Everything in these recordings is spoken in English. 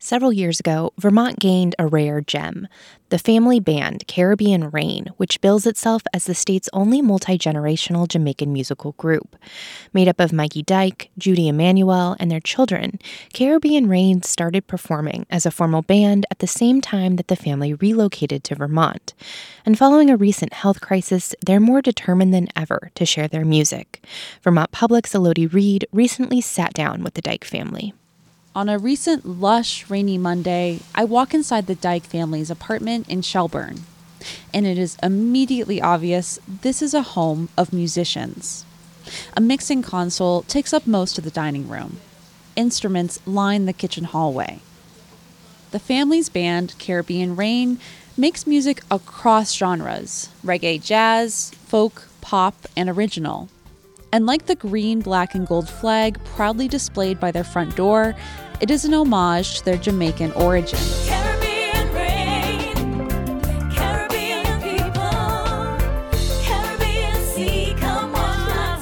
Several years ago, Vermont gained a rare gem, the family band Caribbean Rain, which bills itself as the state's only multi-generational Jamaican musical group. Made up of Mikey Dyke, Judy Emanuel, and their children, Caribbean Rain started performing as a formal band at the same time that the family relocated to Vermont. And following a recent health crisis, they're more determined than ever to share their music. Vermont Public's Elodie Reed recently sat down with the Dyke family. On a recent lush, rainy Monday, I walk inside the Dyke family's apartment in Shelburne, and it is immediately obvious this is a home of musicians. A mixing console takes up most of the dining room. Instruments line the kitchen hallway. The family's band, Caribbean Rain, makes music across genres: reggae, jazz, folk, pop, and original. And like the green, black, and gold flag proudly displayed by their front door, it is an homage to their Jamaican origin. Caribbean rain, Caribbean people, Caribbean sea, come wash my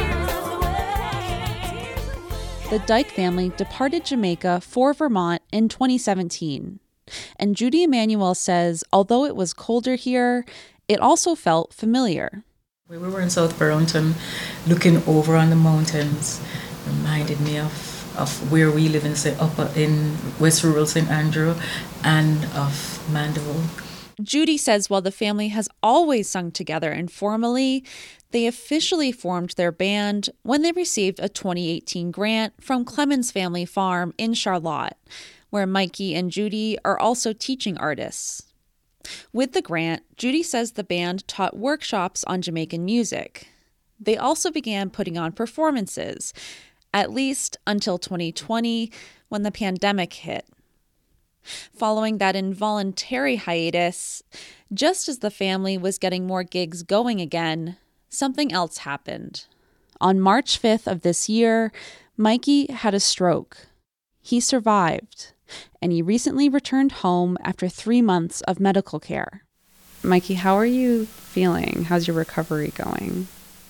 tears away. The Dyke family departed Jamaica for Vermont in 2017. And Judy Emanuel says, although it was colder here, it also felt familiar. We were in South Burlington, looking over on the mountains, reminded me of where we live in West Rural St. Andrew and of Mandeville. Judy says while the family has always sung together informally, they officially formed their band when they received a 2018 grant from Clemens Family Farm in Charlotte, where Mikey and Judy are also teaching artists. With the grant, Judy says the band taught workshops on Jamaican music. They also began putting on performances, at least until 2020, when the pandemic hit. Following that involuntary hiatus, just as the family was getting more gigs going again, something else happened. On March 5th of this year, Mikey had a stroke. He survived, and he recently returned home after 3 months of medical care. Mikey, how are you feeling? How's your recovery going?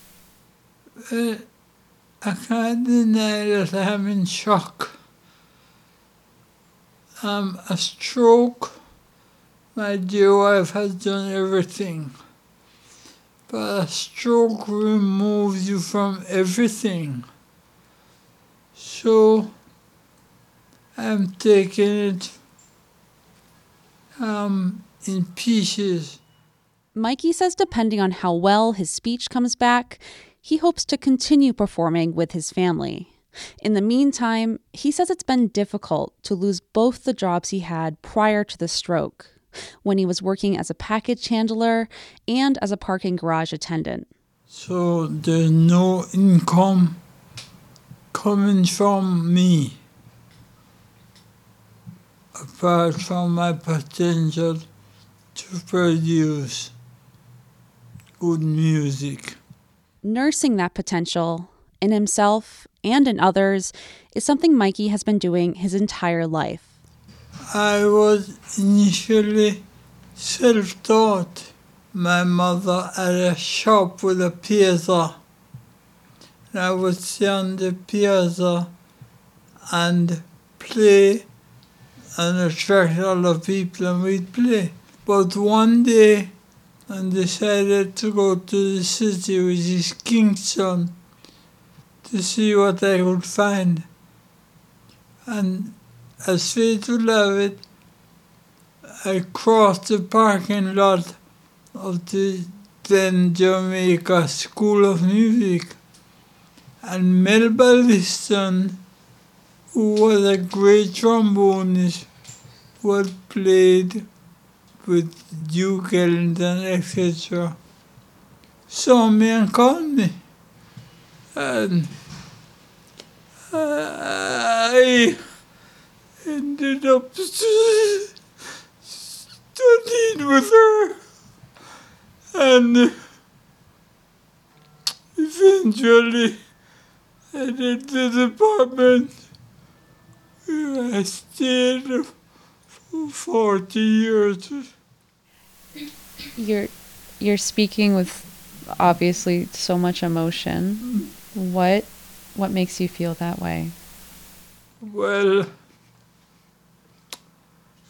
I can't deny that I'm in shock. A stroke, my dear wife has done everything. But a stroke removes you from everything. So I'm taking it in pieces. Mikey says depending on how well his speech comes back, he hopes to continue performing with his family. In the meantime, he says it's been difficult to lose both the jobs he had prior to the stroke, when he was working as a package handler and as a parking garage attendant. So there's no income coming from me, apart from my potential to produce good music. Nursing that potential in himself and in others is something Mikey has been doing his entire life. I was initially self-taught. My mother had a shop with a piazza. And I would sit on the piazza and play and attract a lot of people, and we'd play. But one day I decided to go to the city, which is Kingston, to see what I could find. And as fate would have it, I crossed the parking lot of the then Jamaica School of Music, and Melba Liston, who was a great trombonist, who had played with Duke Ellington, etc., saw me and called me. And I ended up studying with her, and eventually I did the department where I stayed for 40 years. You're speaking with obviously so much emotion. What makes you feel that way? Well,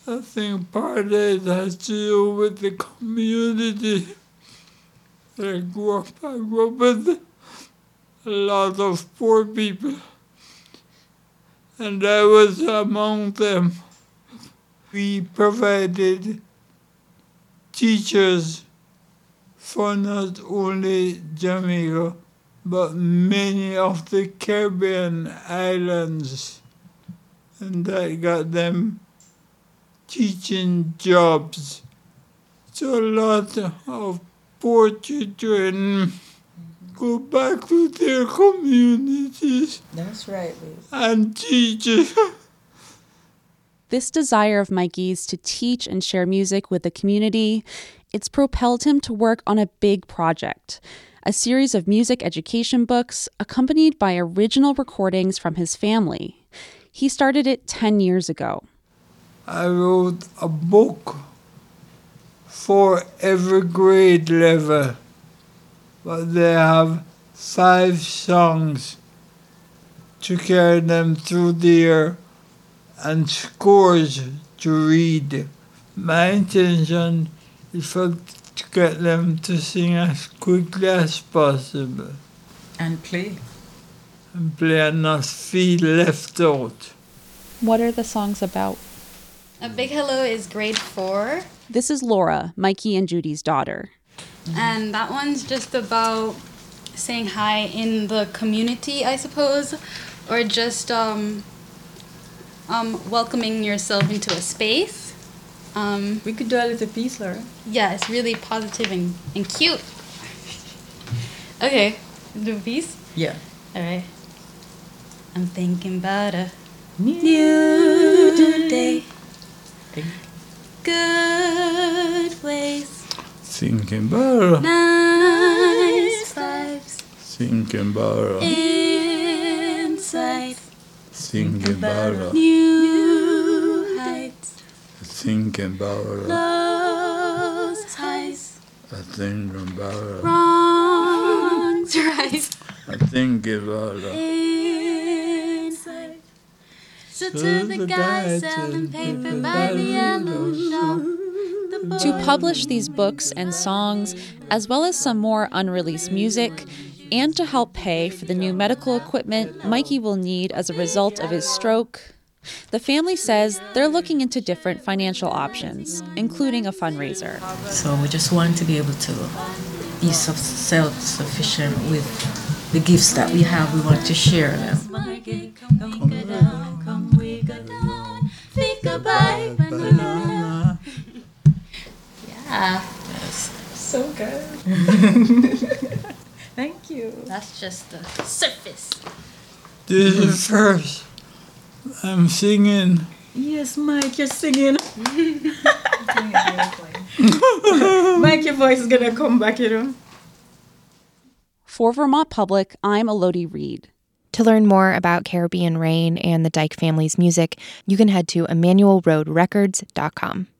I think part of it has to do with the community. I grew up with a lot of poor people, and I was among them. We provided teachers for not only Jamaica, but many of the Caribbean islands, and I got them teaching jobs. So a lot of poor children go back to their communities That's right, Liz. and teach. This desire of Mikey's to teach and share music with the community, it's propelled him to work on a big project, a series of music education books accompanied by original recordings from his family. He started it 10 years ago. I wrote a book for every grade level, but they have 5 songs to carry them through the year and scores to read. My intention is to get them to sing as quickly as possible And play. and play and not feel left out. What are the songs about? A Big Hello is grade 4, This is Laura, Mikey and Judy's daughter. and that one's just about saying hi in the community, I suppose, or just welcoming yourself into a space. We could do a little piece, Laura. Yeah, it's really positive and cute. Okay, do a piece? Yeah. Alright. I'm thinking about a New new day, day. good ways, Thinking about nice vibes, thinking about insight, thinking about new heights, thinking about lows, highs, thinking about wrongs, right, thinking about insight. So to the guy selling paper by the yellow shop, the To boy publish these books and songs, as well as some more unreleased music, and to help pay for the new medical equipment Mikey will need as a result of his stroke, the family says they're looking into different financial options, including a fundraiser. So we just want to be able to be self-sufficient with the gifts that we have. We want to share them. banana. Yeah, So good. Thank you. that's just the surface. This is first. I'm singing. Yes, Mike, you're singing. Mike, your voice is gonna come back, you know. For Vermont Public, I'm Elodie Reed. To learn more about Caribbean Rain and the Dyke family's music, you can head to EmmanuelRoadRecords.com.